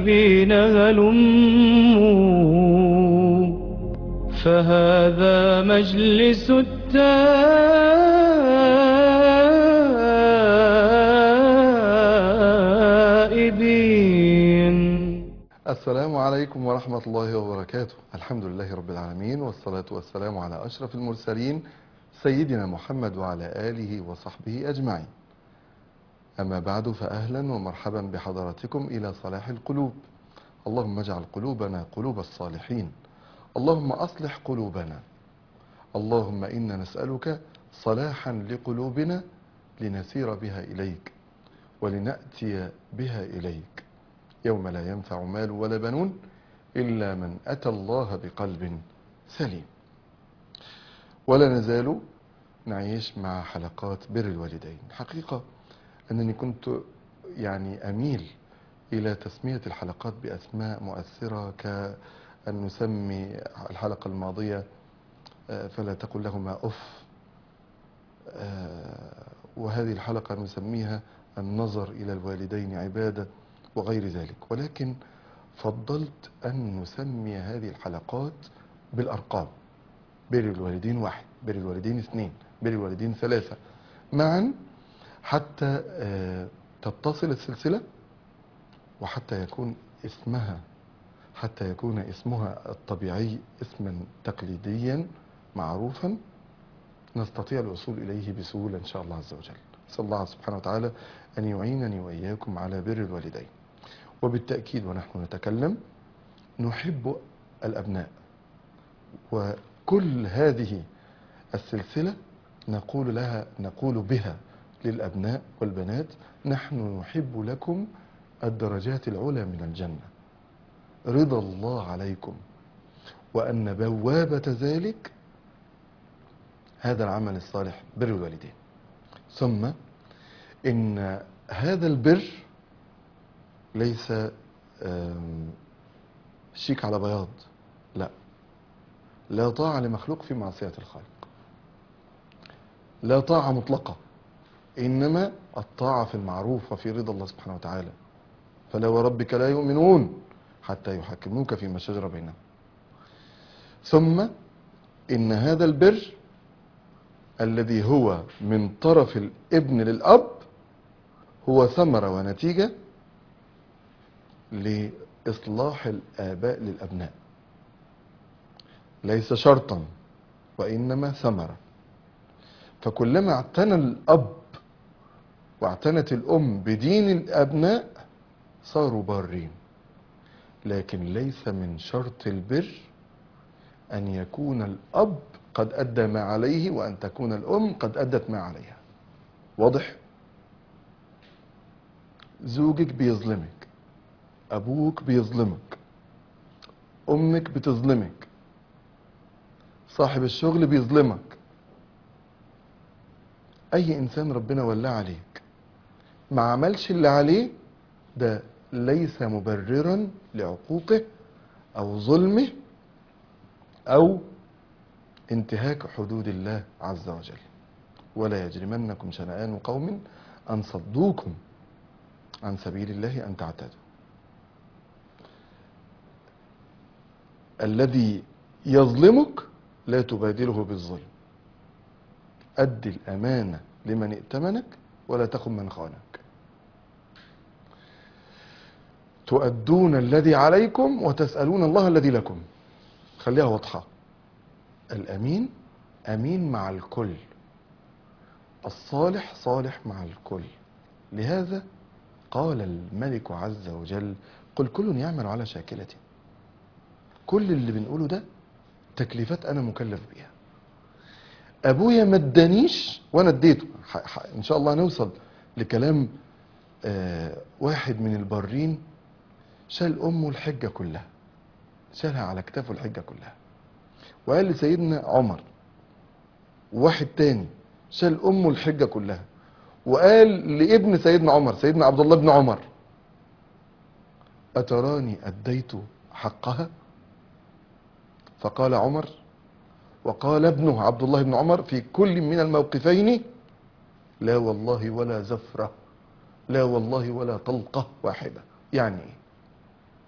التائبين هلموا فهذا مجلس التائبين. السلام عليكم ورحمة الله وبركاته. الحمد لله رب العالمين، والصلاة والسلام على أشرف المرسلين سيدنا محمد وعلى آله وصحبه أجمعين. أما بعد، فأهلا ومرحبا بحضراتكم إلى صلاح القلوب. اللهم اجعل قلوبنا قلوب الصالحين، اللهم أصلح قلوبنا، اللهم إنا نسألك صلاحا لقلوبنا لنسير بها إليك ولنأتي بها إليك يوم لا ينفع مال ولا بنون إلا من أتى الله بقلب سليم. ولا نزال نعيش مع حلقات بر الوالدين. حقيقة أنني كنت أميل إلى تسمية الحلقات بأسماء مؤثرة، كأن نسمي الحلقة الماضية فلا تقل لهما أف، وهذه الحلقة نسميها النظر إلى الوالدين عبادة وغير ذلك. ولكن فضلت أن نسمي هذه الحلقات بالأرقام: بر الوالدين 1، بر الوالدين 2، بر الوالدين 3 معا، حتى تتصل السلسلة، وحتى يكون اسمها الطبيعي اسما تقليديا معروفا نستطيع الوصول إليه بسهولة إن شاء الله عز وجل. أسأل الله سبحانه وتعالى أن يعينني وإياكم على بر الوالدين. وبالتأكيد ونحن نتكلم نحب الأبناء، وكل هذه السلسلة نقول بها للأبناء والبنات: نحن نحب لكم الدرجات العلى من الجنة، رضا الله عليكم، وأن بوابة ذلك هذا العمل الصالح بر الوالدين. ثم إن هذا البر ليس شيك على بياض، لا طاعة لمخلوق في معصية الخالق، لا طاعة مطلقة، إنما الطاعة في المعروف وفي رضا الله سبحانه وتعالى. فلا وربك لا يؤمنون حتى يحكموك فيما شجر بينهم. ثم إن هذا البر الذي هو من طرف الابن للأب هو ثمرة ونتيجة لإصلاح الآباء للأبناء، ليس شرطا وإنما ثمرة. فكلما اعتنى الأب واعتنت الأم بدين الأبناء صاروا بارين. لكن ليس من شرط البر أن يكون الأب قد أدى ما عليه وأن تكون الأم قد أدت ما عليها. واضح؟ زوجك بيظلمك، أبوك بيظلمك، أمك بتظلمك، صاحب الشغل بيظلمك، أي إنسان ربنا ولاه عليك ما عملش اللي عليه، ده ليس مبررا لعقوقه أو ظلمه أو انتهاك حدود الله عز وجل. ولا يجرمنكم شنآن قوم أن صدوكم عن سبيل الله أن تعتدوا. الذي يظلمك لا تبادله بالظلم، أدي الأمانة لمن ائتمنك ولا تخن من خانك. تؤدون الذي عليكم وتسألون الله الذي لكم. خليها واضحة: الأمين أمين مع الكل، الصالح صالح مع الكل. لهذا قال الملك عز وجل: قل كل يعمل على شاكلته. كل اللي بنقوله ده تكليفات أنا مكلف بيها. أبويا ما ادانيش وأنا اديته. إن شاء الله نوصل لكلام واحد من البارين شال أمه الحجة كلها، شالها على كتافه الحجة كلها، وقال لسيدنا عمر. وواحد تاني شال أمه الحجة كلها وقال لابن سيدنا عمر، سيدنا عبد الله بن عمر: أتراني أديت حقها؟ فقال عمر وقال ابنه عبد الله بن عمر في كل من الموقفين: لا والله ولا زفرة، لا والله ولا طلقة واحدة. يعني ايه؟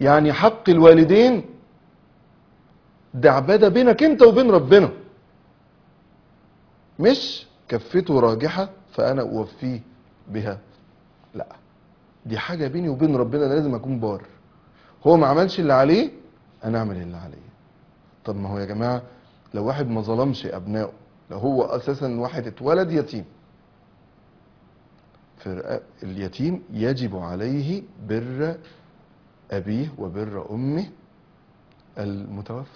يعني حق الوالدين ده عبادة بينك انت وبين ربنا، مش كفته راجحة فأنا أوفيه بها، لا، دي حاجة بيني وبين ربنا، أنا لازم أكون بار. هو ما عملش اللي عليه، أنا أعمل اللي عليه. طب ما هو يا جماعة لو واحد ما ظلمش أبنائه، لو هو أساسا واحد اتولد يتيم، اليتيم يجب عليه بر أبيه وبر أمه المتوفى.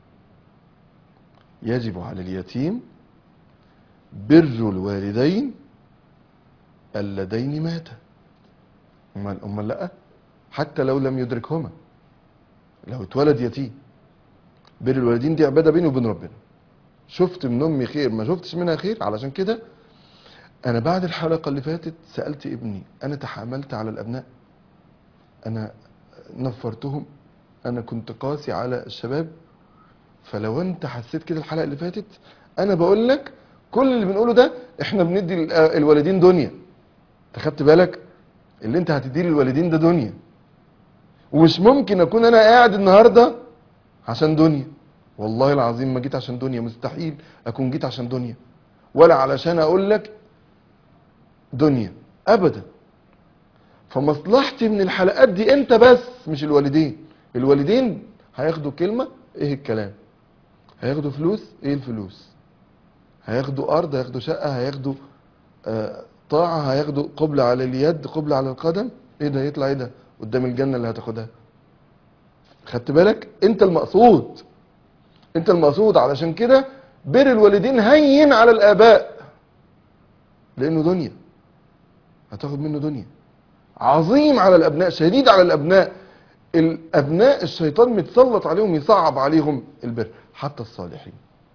يجب على اليتيم بر الوالدين اللذين ماتا. امال لا، حتى لو لم يدركهما، لو اتولد يتيم، بر الوالدين دي عباده بيني وبين ربنا. شفت من امي خير ما شفتش منها خير، علشان كده انا بعد الحلقه اللي فاتت سالت ابني، انا تحاملت على الابناء، انا نفرتهم، انا كنت قاسي على الشباب. فلو انت حسيت كده الحلقه اللي فاتت، انا بقول لك كل اللي بنقوله ده احنا بندي الوالدين دنيا. انت خدت بالك؟ اللي انت هتديه للوالدين ده دنيا، ومش ممكن اكون انا قاعد النهارده عشان دنيا. والله العظيم ما جيت عشان دنيا، مستحيل اكون جيت عشان دنيا، ولا علشان اقول لك دنيا ابدا. فمصلحتي من الحلقات دي انت بس، مش الوالدين. الوالدين هياخدوا كلمه، ايه الكلام؟ هياخدوا فلوس، ايه الفلوس؟ هياخدوا ارض، هياخدوا شقه، هياخدوا طاعه، هياخدوا قبلة على اليد، قبلة على القدم. ايه ده؟ يطلع ايه ده قدام الجنه اللي هتاخدها؟ خدت بالك؟ انت المقصود، انت المقصود. علشان كده بر الوالدين هين على الاباء، لانه دنيا، هتاخد منه دنيا. عظيم على الابناء، شديد على الابناء. الابناء الشيطان متسلط عليهم، يصعب عليهم البر، حتى الصالحين.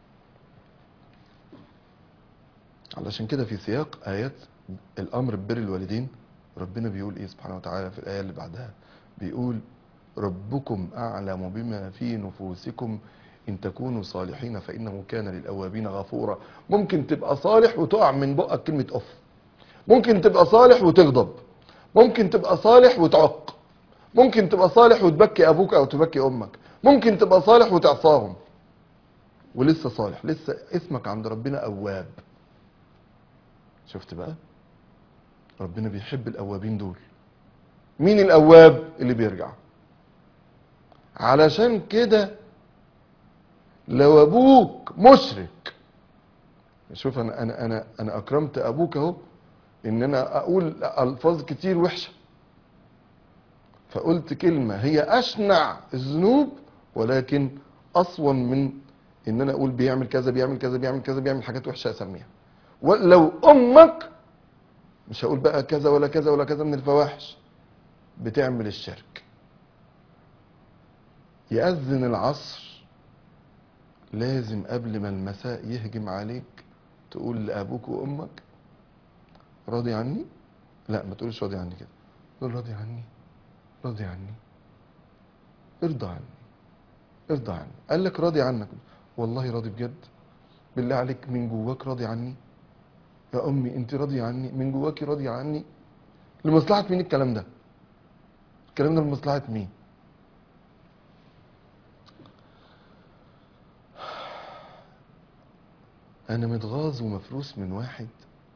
علشان كده في سياق ايات الامر ببر الوالدين، ربنا بيقول ايه سبحانه وتعالى في الايه اللي بعدها؟ بيقول ربكم اعلم بما في نفوسكم ان تكونوا صالحين فانه كان للاوابين غفورا. ممكن تبقى صالح وتقع من بقك كلمه اف، ممكن تبقى صالح وتغضب، ممكن تبقى صالح وتعق، ممكن تبقى صالح وتبكي ابوك او تبكي امك، ممكن تبقى صالح وتعصاهم ولسه صالح، لسه اسمك عند ربنا اواب. شفت بقى؟ ربنا بيحب الاوابين دول. مين الاواب؟ اللي بيرجع. علشان كده لو ابوك مشرك، شوف انا اكرمت ابوك اهو، ان انا اقول الفاظ كتير وحشه، فقلت كلمه هي اشنع الذنوب ولكن اصون من ان انا اقول بيعمل كذا بيعمل كذا بيعمل كذا بيعمل حاجات وحشه اسميها. ولو امك، مش هقول بقى كذا ولا كذا ولا كذا من الفواحش، بتعمل الشرك، يأذن العصر لازم قبل ما المساء يهجم عليك تقول لأبوك وأمك راضي عني؟ لا، ما تقولش راضي عني كده، تقول راضي عني، راضي عني، ارضى عني، ارضى عني. قال لك راضي عنك، والله راضي بجد، بالله عليك من جواك راضي عني؟ يا أمي أنت راضي عني؟ من جواكي راضي عني؟ لمصلحة مين الكلام ده؟ الكلام ده لمصلحة مين؟ أنا متغاظ ومفروس من واحد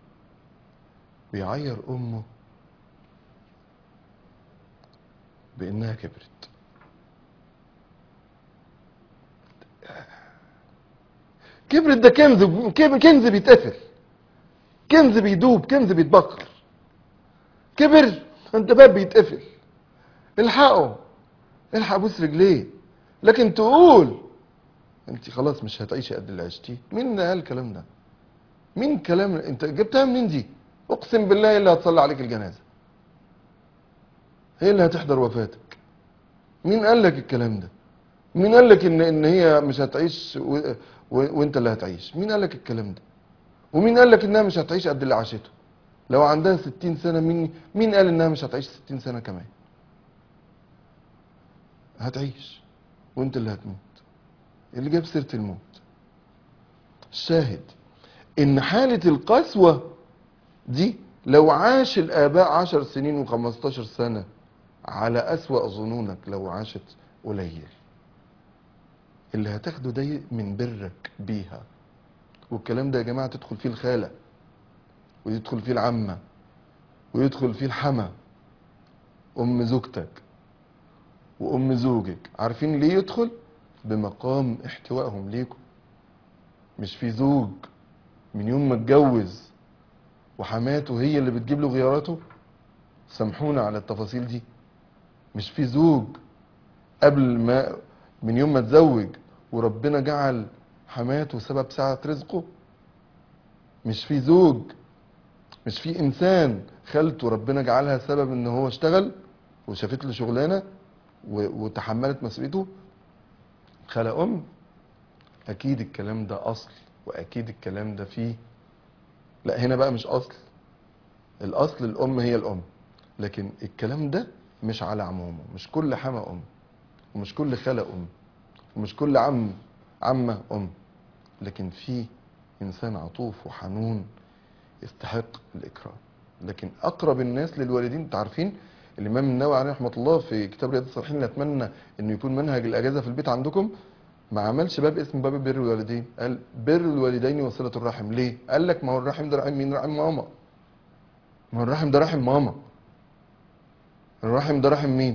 بيعير أمه بإنها كبرت. كبرت ده كنز، كنز بيتقفل، كنز بيدوب، كنز بيتبخر. كبر انت باب بيتقفل، الحقه، الحق بوس رجليه. لكن تقول انت خلاص مش هتعيشي قد اللي عشتيه، مين اللي قال الكلام ده؟ مين كلام انت جبتها منين دي؟ اقسم بالله اللي هتصلي عليك الجنازه، هي اللي هتحضر وفاتك. مين قال لك الكلام ده؟ مين قال لك ان هي مش هتعيش وانت اللي هتعيش؟ مين قال لك الكلام ده؟ ومين قال لك انها مش هتعيش قد اللي عاشته؟ لو عندها 60 سنه، مين قال انها مش هتعيش 60 سنه كمان؟ هتعيش، وانت اللي هتموت. اللي جاب سيره الموت. الشاهد ان حاله القسوه دي لو عاش الاباء 10 سنين و15 سنه على أسوأ ظنونك لو عاشت قليل. اللي هتاخده ده من برك بيها. والكلام ده يا جماعة تدخل فيه الخالة، ويدخل فيه العمة، ويدخل فيه الحمى، أم زوجتك وأم زوجك. عارفين ليه يدخل؟ بمقام احتوائهم ليكم. مش في زوج من يوم ما اتجوز وحماته هي اللي بتجيب له غياراته؟ سامحونا على التفاصيل دي. مش في زوج قبل ما من يوم ما اتزوج وربنا جعل حماته سبب سعة رزقه؟ مش في زوج، مش في انسان خالته ربنا جعلها سبب ان هو اشتغل وشافت له شغلانه وتحملت مسؤوليته؟ خلق ام. اكيد الكلام ده اصل، واكيد الكلام ده فيه. لا هنا بقى مش اصل، الاصل الام هي الام، لكن الكلام ده مش على عمومه. مش كل حما ام، ومش كل خالة ام، ومش كل عمه ام، لكن في انسان عطوف وحنون يستحق الاكرام. لكن اقرب الناس للوالدين، انتوا عارفين الامام النووي عليه رحمه الله في كتاب رياض الصالحين اللي اتمنى انه يكون منهج الاجازه في البيت عندكم، ما عملش باب اسمه باب بر الوالدين، قال بر الوالدين وصله الرحم. ليه؟ قال لك ما هو الرحم ده رحم مين؟ رحم ماما. ما هو الرحم ده رحم ماما. الرحم ده رحم مين؟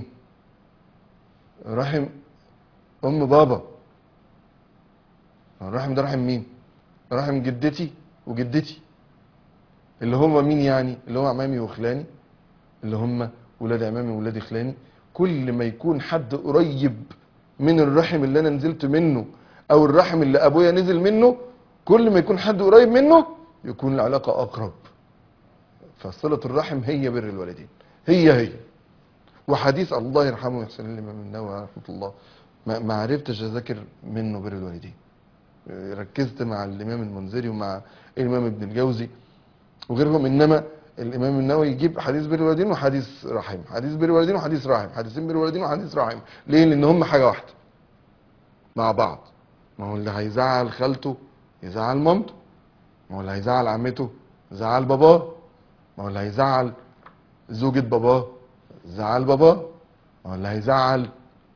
رحم ام بابا. ما هو الرحم ده رحم مين؟ رحم جدتي وجدتي، اللي هم مين يعني؟ اللي هو عمامي وخلاني، اللي هم ولاد عمامي وولاد خلاني. كل ما يكون حد قريب من الرحم اللي انا نزلت منه او الرحم اللي ابويا نزل منه، كل ما يكون حد قريب منه يكون العلاقة اقرب. فصلة الرحم هي بر الوالدين، هي. وحديث الله يرحمه ويحسن الامام النووي رحمه الله ما عرفتش اذاكر منه بر الوالدين. ركزت مع الامام المنذري ومع الامام ابن الجوزي وغيرهم، انما الامام النووي يجيب حديث بر الوالدين وحديث رحم، حديث بر الوالدين وحديث رحم، حديثين بر الوالدين وحديث رحم. ليه؟ لان هم حاجه واحده مع بعض. ما هو اللي هيزعل خالته يزعل مامته، ما هو اللي هيزعل عمته يزعل باباه، ما هو اللي هيزعل زوجة باباه يزعل باباه، ما هو اللي هيزعل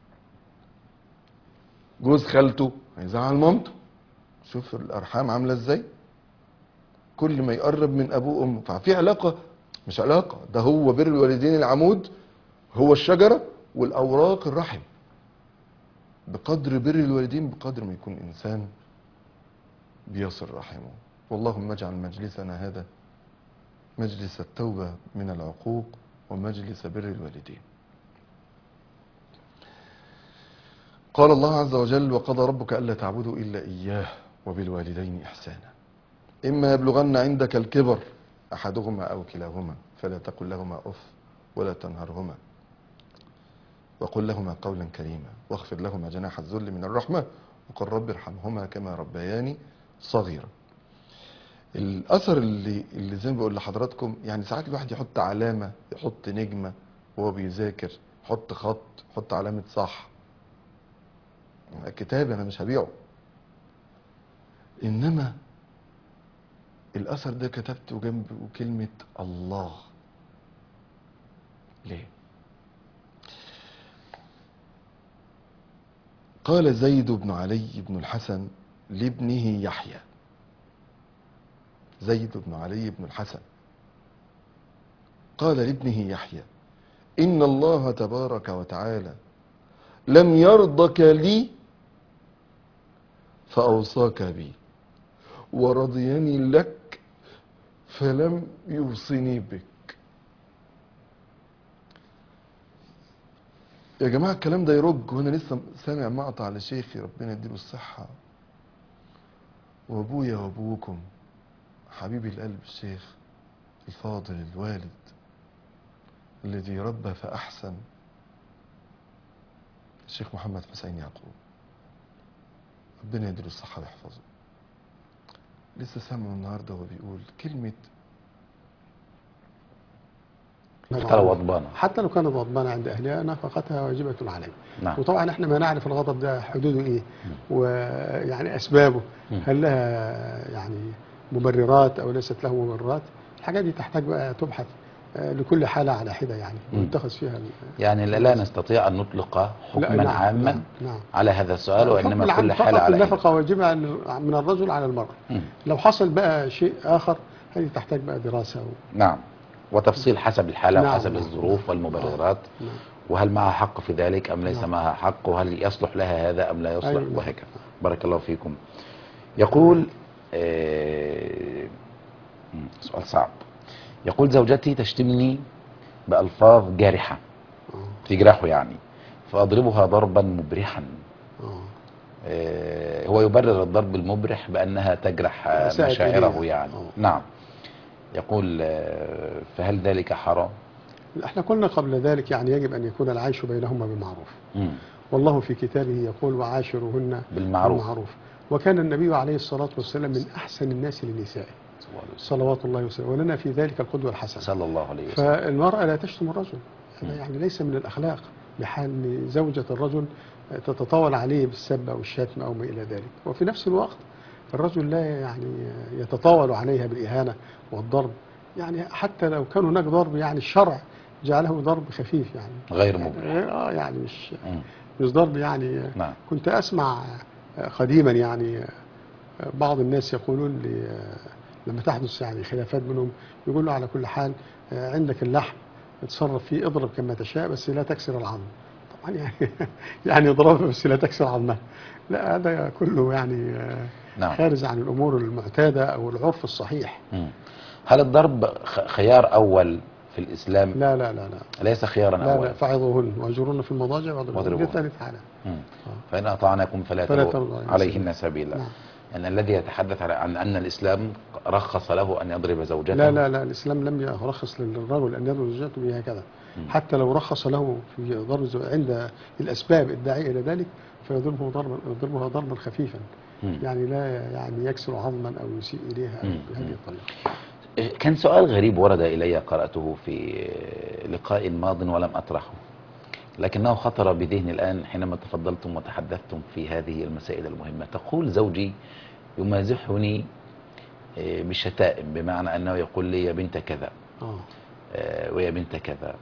جوز خالته هيزعل مامته. شوف الارحام عامله ازاي. كل ما يقرب من ابوه وامه ففي علاقه، مش علاقه، ده هو بر الوالدين العمود، هو الشجره والاوراق الرحم. بقدر بر الوالدين بقدر ما يكون انسان بيصل رحمه. واللهم اجعل مجلسنا هذا مجلس التوبه من العقوق ومجلس بر الوالدين. قال الله عز وجل: وقضى ربك الا تعبدوا الا اياه وبالوالدين احسانا إما يبلغن عندك الكبر أحدهما أو كلاهما فلا تقل لهما أف ولا تنهرهما وقل لهما قولا كريما واخفض لهما جناح الذل من الرحمة وقل رب ارحمهما كما ربياني صغيرا. الأثر اللي زي ما بقول لحضراتكم، يعني ساعات الواحد يحط علامة، يحط نجمة وهو بيذاكر، يحط خط، يحط علامة صح. كتاب أنا مش هبيعه، إنما الأثر ده كتبته جنبه كلمة الله. ليه؟ قال زيد بن علي بن الحسن لابنه يحيى، زيد بن علي بن الحسن قال لابنه يحيى: إن الله تبارك وتعالى لم يرضك لي فأوصاك بي، ورضيني لك فلم يوصني بك. يا جماعة الكلام ده يرج، وانا لسه سامع مقطع لشيخي ربنا يديله الصحة وابويا وابوكم حبيبي القلب الشيخ الفاضل الوالد الذي ربى فأحسن، الشيخ محمد حسين يعقوب ربنا يديله الصحة ويحفظه. لسه سامعه النهارده وهو بيقول كلمة حتى لو غضبانة، حتى لو كانت غضبانة عند أهلها نفقتها واجبة عليه. نعم. وطبعا احنا ما نعرف الغضب ده حدوده ايه ويعني أسبابه، هل لها يعني مبررات أو ليست له مبررات؟ الحاجات دي تحتاج بقى تبحث لكل حالة على حدة يعني ويتخذ فيها يعني لا نستطيع أن نطلق حكما نعم، عاما نعم. على هذا السؤال، الحكم وإنما العام كل حالة فقط على حدة. النفقة واجبة من الرجل على المرأة. لو حصل بقى شيء آخر هذه تحتاج بقى دراسة نعم، وتفصيل حسب الحالة نعم، وحسب نعم، الظروف نعم. والمبررات، نعم. وهل معها حق في ذلك أم ليس نعم. معها حق، وهل يصلح لها هذا أم لا يصلح، أيوة. وهكذا. بارك الله فيكم. يقول سؤال صعب. يقول: زوجتي تشتمني بألفاظ جارحة تجرحه يعني، فأضربها ضربا مبرحا. هو يبرر الضرب المبرح بأنها تجرح مشاعره يعني. نعم. يقول: فهل ذلك حرام؟ احنا قلنا قبل ذلك يعني يجب أن يكون العيش بينهما بمعروف. والله في كتابه يقول: وعاشرهن بالمعروف. وكان النبي عليه الصلاة والسلام من أحسن الناس لنسائه صلوات الله وسلامه، ولنا في ذلك القدوة الحسنة صلى الله عليه وسلم. فالمرأة لا تشتم الرجل، هذا يعني ليس من الأخلاق، بحال أن زوجة الرجل تتطاول عليه بالسب أو الشتم أو ما إلى ذلك. وفي نفس الوقت الرجل لا يعني يتطاول عليها بالإهانة والضرب، يعني حتى لو كان هناك ضرب يعني الشرع جعله ضرب خفيف يعني غير مبرح، يعني مش ضرب يعني. نعم. كنت أسمع قديما يعني بعض الناس يقولون لي لما تحدث يعني خلافات بينهم، يقولوا على كل حال عندك اللحم اتصرف فيه، اضرب كما تشاء بس لا تكسر العظم. طبعا يعني اضربه بس لا تكسر عظمه، لا هذا كله يعني نعم. خارج عن الامور المعتاده او العرف الصحيح. هل الضرب خيار اول في الاسلام؟ لا لا لا لا، ليس خيارا اول. لا فعظوهن واهجروهن في المضاجع واضربوهن لثالث حاله. فإن أطعنكم فلا تبغوا عليهن سبيلا. نعم. أن الذي يتحدث عن أن الإسلام رخص له أن يضرب زوجته. لا لا لا، الإسلام لم يرخص للرجل أن يضرب زوجته بهكذا. حتى لو رخص له في ضرب عند الأسباب الداعية إلى ذلك فيضربها ضربا خفيفا، يعني لا يعني يكسر عظما أو يسيء إليها بهذه الطريقة. كان سؤال غريب ورد إلي قرأته في لقاء ماض ولم أطرحه، لكنه خطر بذهني الآن حينما تفضلتم وتحدثتم في هذه المسائل المهمة. تقول: زوجي يمازحني بالشتائم، بمعنى أنه يقول لي يا بنت كذا ويا بنت كذا،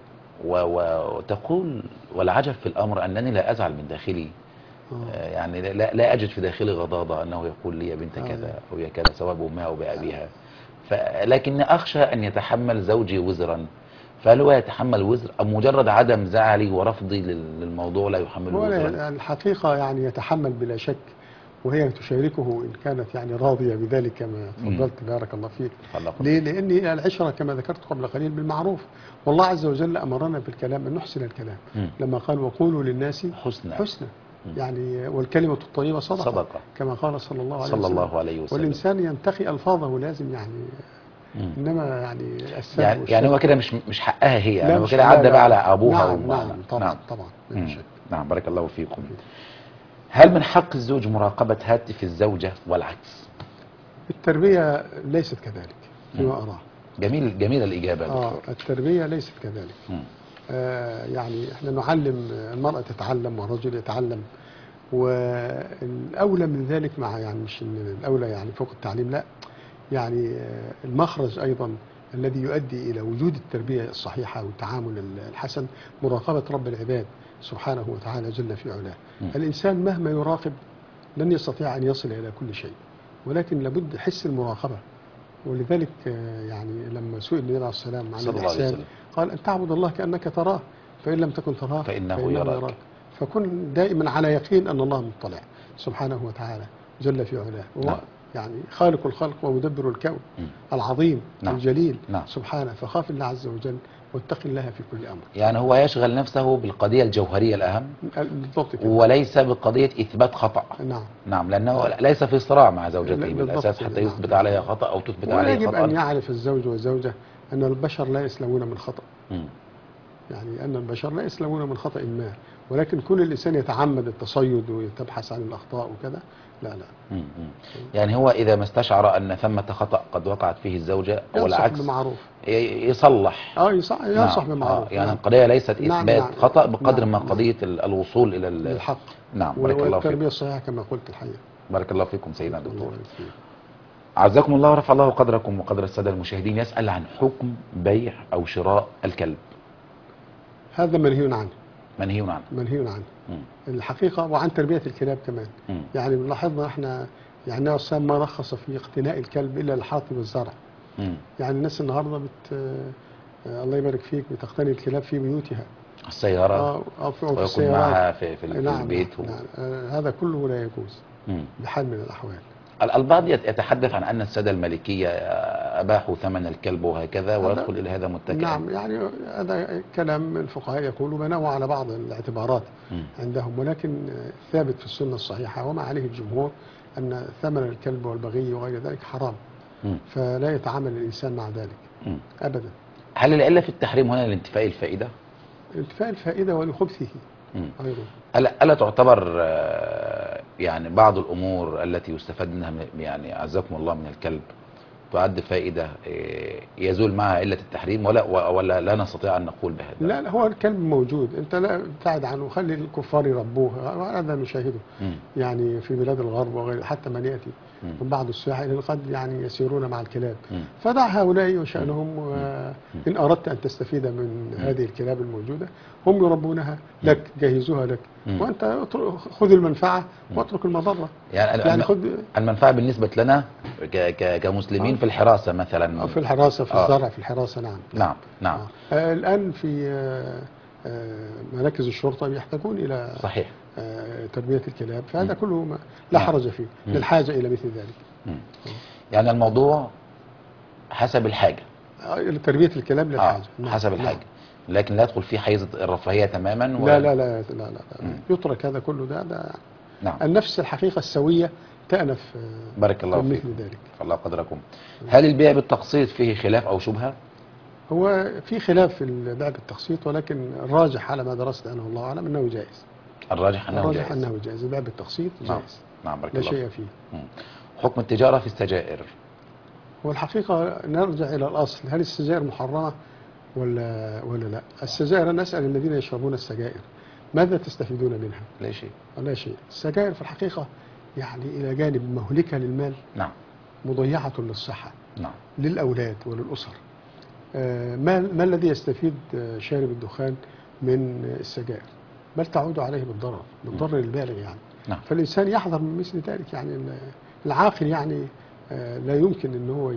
وتقول والعجب في الأمر أنني لا أزعل من داخلي، يعني لا أجد في داخلي غضاضة أنه يقول لي يا بنت كذا أو يا كذا، سواء بأمها أو بأبيها، لكن أخشى أن يتحمل زوجي وزرا. فهل هو يتحمل وزر أم مجرد عدم زعلي ورفضي للموضوع لا يحمل وزرا؟ الحقيقة يعني يتحمل بلا شك، وهي تشاركه إن كانت يعني راضية بذلك كما تفضلت بارك الله فيك. ليه؟ لأن العشرة كما ذكرت قبل قليل بالمعروف، والله عز وجل أمرنا بالكلام أن نحسن الكلام لما قال: وقولوا للناس حسنا. يعني والكلمة الطيبة صدقة كما قال صلى الله عليه وسلم. والإنسان ينتقي ألفاظه لازم يعني انما يعني يعني هو كده مش حقها هي، هو كده عدى بقى على ابوها وامها. نعم طبعا طبعا. نعم بارك الله فيكم. هل من حق الزوج مراقبة هاتف الزوجة والعكس؟ التربية ليست كذلك فيما أراه. جميل الإجابة دكتور. التربية ليست كذلك. يعني احنا نعلم المرأة تتعلم والرجل يتعلم، والأولى من ذلك مع يعني مش الأولى يعني فوق التعليم، لا يعني المخرج أيضا الذي يؤدي إلى وجود التربية الصحيحة والتعامل الحسن مراقبة رب العباد سبحانه وتعالى جل في علاه. الإنسان مهما يراقب لن يستطيع أن يصل إلى كل شيء، ولكن لابد حس المراقبة. ولذلك يعني لما سئل النبي عليه الصلاة والسلام عن الإحسان قال: أن تعبد الله كأنك تراه فإن لم تكن تراه فإنه يراك. فكن دائما على يقين أن الله مطلع سبحانه وتعالى جل في علاه، هو يعني خالق الخلق ومدبر الكون العظيم الجليل سبحانه. فخاف الله عز وجل واتق الله في كل أمر. يعني هو يشغل نفسه بالقضية الجوهرية الأهم بالضبط كده، وليس بقضية إثبات خطأ. نعم لأنه ليس في صراع مع زوجته بالأساس حتى يثبت عليها خطأ أو تثبت عليه خطأ. ويجب أن يعرف الزوج والزوجة أن البشر لا يسلمون من خطأ. يعني أن البشر لا يسلمون من خطأ ما، ولكن كل الإنسان يتعمد التصيد ويتبحث عن الأخطاء وكذا لا. يعني هو إذا ما استشعر أن ثمة خطأ قد وقعت فيه الزوجة أو العكس بمعروف يصلح. ينصح بمعروف. يعني القضية ليست إثبات خطأ بقدر ما قضية الوصول إلى الحق. نعم بارك الله فيكم. والتربية الصحيحة كما قلت الحقيقة. بارك الله فيكم سيدنا الدكتور. أعزكم الله ورفع الله قدركم وقدر السادة المشاهدين. يسأل عن حكم بيع أو شراء الكلب. هذا منهي عنه. منهي عنه. منهي عنه مم. الحقيقة، وعن تربية الكلاب كمان. مم. يعني لاحظنا احنا يعني النبي صلى الله عليه وسلم ما رخص في اقتناء الكلب إلا الحاطب والزرع. مم. يعني الناس النهارده الله يبارك فيك بتقتني الكلاب في بيوتها. السيارة في ويكون السيارات. معها في نعم البيت. نعم. هذا كله لا يجوز مم. بحال من الأحوال. البعض يتحدث عن أن السادة المالكية أباحوا ثمن الكلب وهكذا، ويدخل إلى هذا متكئا. نعم، يعني هذا كلام الفقهاء يقولوا بنوا على بعض الاعتبارات مم. عندهم، ولكن ثابت في السنة الصحيحة وما عليه الجمهور أن ثمن الكلب والبغي وغير ذلك حرام. مم. فلا يتعامل الإنسان مع ذلك مم. أبدا. هل العلة في التحريم هنا لانتفاء الفائدة؟ انتفاء الفائدة ولخبثه مم. أيضا. ألا تعتبر يعني بعض الأمور التي يستفاد منها يعني أعزكم الله من الكلب تعد فائدة يزول معها علة التحريم، ولا لا نستطيع أن نقول بهذا؟ لا لا، هو الكلب موجود، أنت لا ابتعد عنه، خلي الكفار يربوه، هذا نشاهده. مم. يعني في بلاد الغرب وغير، حتى من يأتي مم. من بعض السياح اللي قد يعني يسيرون مع الكلاب. مم. فدع هؤلاء وشأنهم، وإن أردت أن تستفيد من هذه الكلاب الموجودة هم يربونها لك، جهزوها لك، مم. وأنت خذ المنفعة واترك المضرة. يعني خذ المنفعة بالنسبة لنا كمسلمين في الحراسة مثلا، في الحراسة، في الزرع، في الحراسة. نعم نعم نعم. الآن في مراكز الشرطة يحتاجون إلى صحيح تربية الكلاب، فهذا كله لا حرج فيه للحاجة إلى مثل ذلك. يعني الموضوع حسب الحاجة، تربية الكلاب للحاجة. حسب الحاجة، لكن لا يدخل فيه حيز الرفاهية تماما. لا لا لا لا لا, لا. يترك هذا كله. ده نعم. النفس الحقيقة السوية تأنف بارك الله فيك مثل ذلك. الله قدركم. هل البيع بالتقسيط فيه خلاف أو شبهة؟ هو في خلاف في البيع بالتقسيط، ولكن الراجح على ما درست أنا والله أعلم أنه جائز. الراجح أنه جائز. أنه جائز، البيع بالتقسيط جائز. نعم بارك لا الله شيء فيه. حكم التجارة في السجائر. والحقيقة نرجع إلى الأصل، هل السجائر محرمة ولا لا؟ السجائر، نسأل الذين يشربون السجائر ماذا تستفيدون منها؟ لا شيء. لا شيء. السجائر في الحقيقة يعني إلى جانب مهلكة للمال، نعم، مضيعة للصحة، نعم، للأولاد وللأسر. ما الذي يستفيد شارب الدخان من السجائر؟ بل تعود عليه بالضرر البالغ يعني. نعم. فالإنسان يحذر من مثل ذلك. يعني العاقل يعني لا يمكن أن هو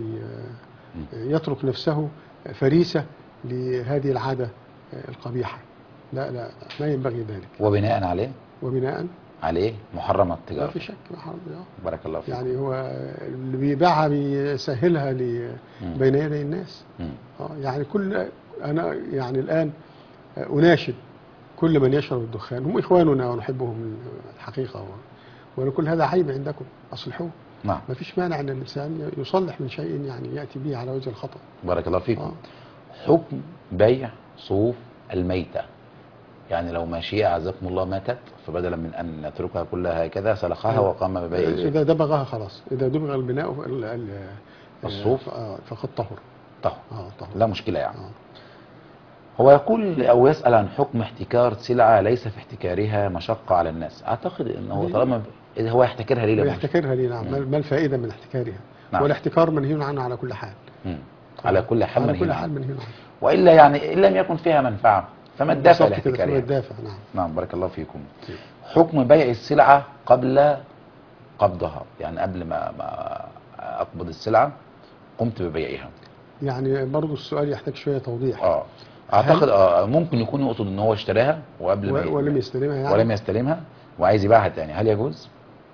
يترك نفسه فريسة لهذه العادة القبيحة. لا لا، ما ينبغي ذلك. وبناء عليه محرمة التجارة. لا في شك محرم. بارك الله فيك. يعني هو اللي بيبيعها بيسهلها بين يدي الناس. يعني أنا يعني الآن أناشد كل من يشرب الدخان، هم إخواننا ونحبهم الحقيقة، ولكل هذا عيب عندكم، أصلحوه. نعم. ما فيش مانع أن الإنسان يصلح من شيء يعني يأتي به على وجه الخطأ. بارك الله فيكم. حكم بيع صوف الميتة، يعني لو ماشية أعزكم الله ماتت، فبدلا من أن نتركها كلها هكذا سلخها وقام ببيع إذا دبغها خلاص، إذا دبغ البناء الصوف فقد طهر. طهر. طهر. لا مشكلة يعني. هو يقول أو يسأل عن حكم احتكار سلعة ليس في احتكارها مشقة على الناس. أعتقد أنه طالما هو يحتكرها ليه؟ يحتكرها ليه؟ نعم. ما الفائدة من احتكارها؟ نعم. والاحتكار منهي عنه على كل حال. على كل حال منهي عنه. وإلا يعني إن لم يكن فيها منفعة فما الدافع لاحتكارها؟ الدافع. نعم. نعم بارك الله فيكم. حكم بيع السلعة قبل قبضها، يعني قبل ما أقبض السلعة قمت ببيعها. يعني برضو السؤال يحتاج شوية توضيح. أعتقد ممكن يكون يقصد أن هو اشتراها وقبل ما ولم يستلمها يعني. ولم يستلمها وعايز يبيعها تاني، هل يجوز؟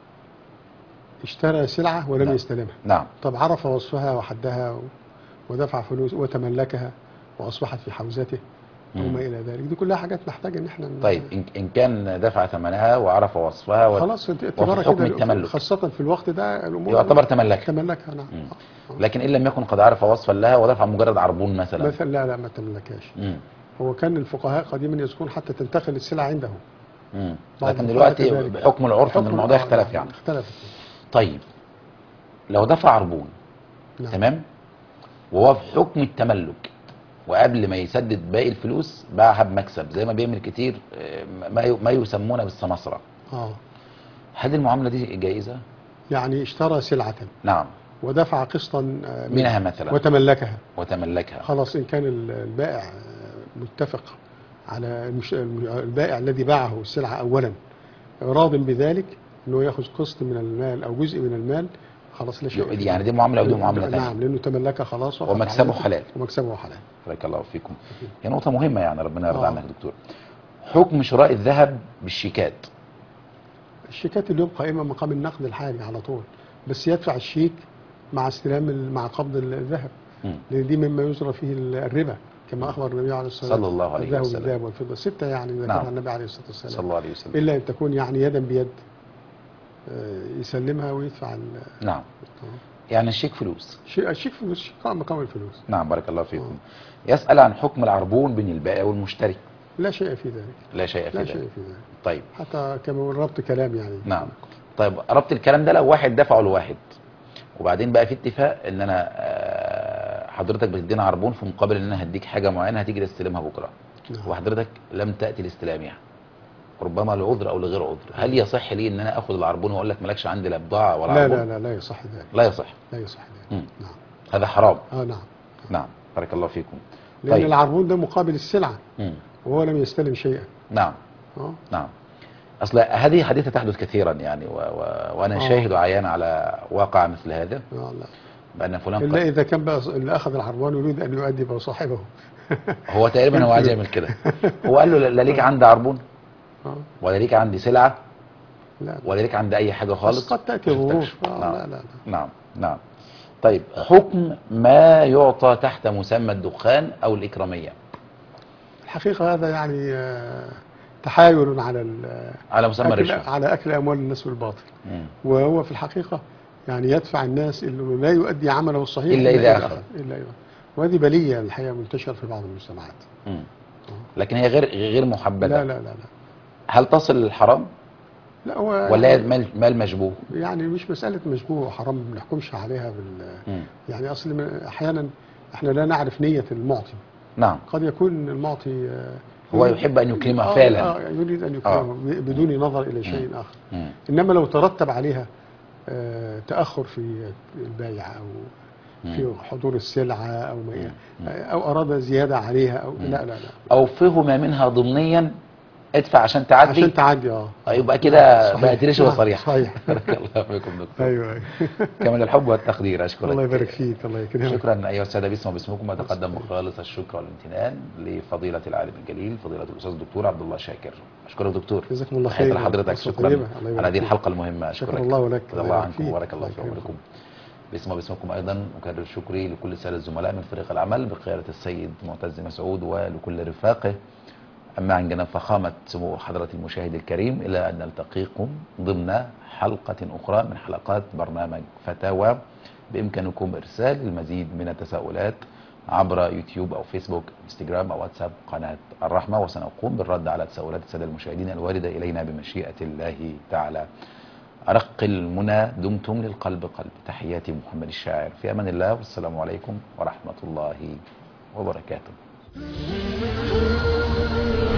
اشترى سلعة ولم يستلمها. نعم. طب عرف وصفها وحدها ودفع فلوس وتملكها وأصبحت في حوزته وما إلى ذلك، دي كلها حاجات نحتاج ان احنا طيب إن كان دفع ثمنها وعرف وصفها خلاص وفي حكم التملك، خاصة في الوقت ده الأمور يعتبر تملكها. نعم. لكن إن لم يكن قد عرف وصفا لها ودفع مجرد عربون مثلا لا ما تملكهاش. هو كان الفقهاء قديما يذكرون حتى تنتقل السلعة عندهم. لكن دلوقتي بحكم العرف ان الموضوع اختلف يعني. اختلفت. طيب لو دفع عربون نعم. تمام، وهو في حكم التملك وقبل ما يسدد باقي الفلوس باعها بمكسب زي ما بيعمل كتير ما يسمونه بالسمسرة، هل المعاملة دي جائزة؟ يعني اشترى سلعة نعم ودفع قسطا منها مثلا وتملكها خلاص. إن كان البائع متفق على البائع الذي باعه السلعة أولا راض بذلك أنه يأخذ قسط من المال أو جزء من المال، خلاص لا شيء. يعني دي معاملة ودي معاملة ثانية. نعم، لأنه تملكها خلاص ومكسبه حلال. ومكسبه حلال. بارك الله فيكم. هي نقطة مهمة يعني، ربنا يرضى عنك دكتور. حكم شراء الذهب بالشيكات. الشيكات اليوم قائمة مقام النقد الحالي على طول، بس يدفع الشيك مع استلام مع قبض الذهب، لأن دي مما يجرى فيه الربا كما أخبر النبي عليه الصلاة والسلام صلى الله عليه وسلم. الذهب والذهب والفضة 6 يعني ذكرها نعم. النبي عليه الصلاة والسلام صلى الله عليه وسلم. إلا أن تكون يعني يدا بيد يسلمها ويدفع نعم. يعني الشيك فلوس. الشيك فلوس مقام الفلوس. نعم بارك الله فيكم. يسأل عن حكم العربون بين البائع والمشتري. لا شيء في ذلك. لا شيء في ذلك. طيب. حتى كما ربط كلام يعني. نعم. طيب ربط الكلام ده لو واحد دفعه لواحد وبعدين بقى في اتفاق ان انا حضرتك بتدينا عربون في مقابل ان انا هديك حاجه معينه هتيجي تستلمها بكره. نعم. وحضرتك لم تاتي لاستلامها ربما لعذر او لغير عذر، هل يصح لي ان انا اخذ العربون واقول لك مالكش عندي لا بضاعه ولا عربون؟ لا يصح ذلك. لا يصح. لا يصح ذلك. نعم. هذا حرام. نعم. نعم بارك الله فيكم. لان طيب. العربون ده مقابل السلعه وهو لم يستلم شيئا. نعم. نعم. اصل هذه حديثة تحدث كثيرا يعني وانا شاهد عيان على واقع مثل هذا. لا. بان فلان الا اذا كان بقى اللي اخذ العربون يريد ان يؤدب صاحبه. هو تقريبا هو عايز يعمل كده. هو قال له لا ليك عندي عربون ولا ليك عندي سلعه ولا ليك عندي اي حاجه خالص. بس قد تاتي ظروف. لا. نعم. طيب حكم ما يعطى تحت مسمى الدخان او الاكراميه. الحقيقه هذا يعني تحايل على مسمى الرشوه، على اكل اموال الناس بالباطل. وهو في الحقيقه يعني يدفع الناس اللي لا يؤدي عمله الصحيح الا اذا اخذ. وهذه بليه الحقيقه منتشره في بعض المجتمعات. لكن هي غير محبذه. لا. هل تصل للحرام؟ لا هو ولا مال مشبوه؟ يعني مش مساله مشبوه وحرام ما بنحكمش عليها يعني اصل احيانا احنا لا نعرف نيه المعطي. نعم. قد يكون المعطي هو يحب ان يكرمه فعلا. يريد ان يكرمه بدون نظر الى شيء اخر. انما لو ترتب عليها تاخر في البيع او في حضور السلعه او اراد زياده عليها او لا او فهم منها ضمنيا ادفع عشان تعدي يبقى كده بقت رشوه صريحه. صحيح. بارك الله فيكم دكتور. ايوه. كامل الحب والتقدير. اشكرك. الله يبارك فيك. الله يكرمك. شكرا ايها الساده باسم وباسمكم اتقدم بخالص الشكر والامتنان لفضيله العالم الجليل فضيله الاستاذ الدكتور عبد الله شاكر. اشكرك دكتور. جزاكم الله خير. لحضرتك شكرا على هذه الحلقه المهمه. اشكرك. شكر الله لك. الله عنكم وبارك الله في عمركم. باسم وباسمكم ايضا اكرر شكري لكل الساده الزملاء من فريق العمل بقياده السيد معتز مسعود ولكل رفاقه. أما عن جناب فخامة سمو حضرة المشاهد الكريم إلى أن نلتقيكم ضمن حلقة أخرى من حلقات برنامج فتاوى. بإمكانكم إرسال المزيد من التساؤلات عبر يوتيوب أو فيسبوك انستغرام أو واتساب قناة الرحمة، وسنقوم بالرد على تساؤلات السادة المشاهدين الواردة إلينا بمشيئة الله تعالى. أرق المنى دمتم للقلب قلب. تحياتي محمد الشاعر، في أمان الله والسلام عليكم ورحمة الله وبركاته.